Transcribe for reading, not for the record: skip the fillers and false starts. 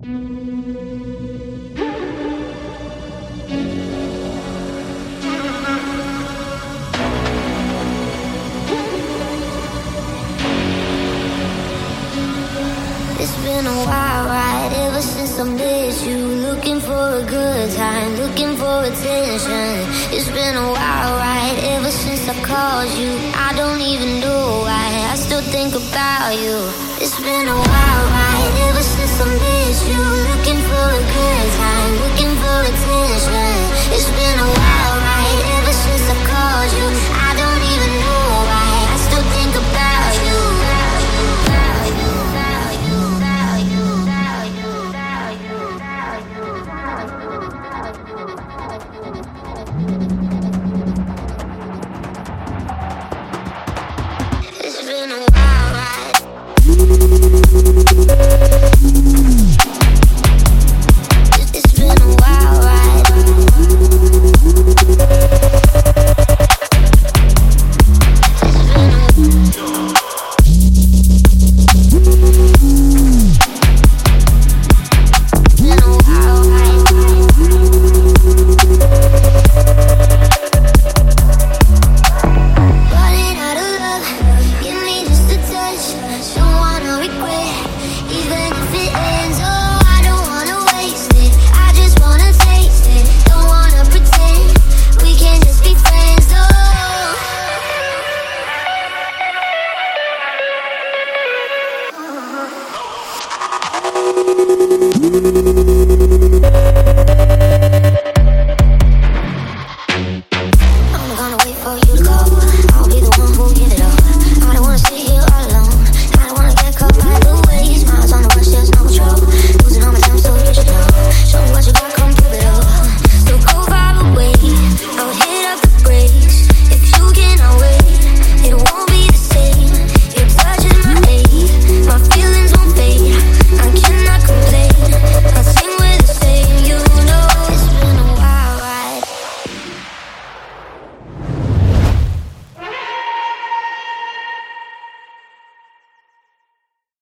It's been a while, right? Ever since I missed you. Looking for a good time, looking for attention. It's been a while, right? Ever since I called you. I don't even know why, I still think about you. It's been a while, right? Ever since I missed you. Looking for a good time, looking for attention. It's been a while, right? Ever since I called you. I don't even know why, I still think about you. It's been a while, right? It's been a while, right? Running out of love, give me just a touch. Don't wanna regret, even if it ends. Oh, I don't wanna waste it, I just wanna taste it. Don't wanna pretend, we can just be friends. Oh.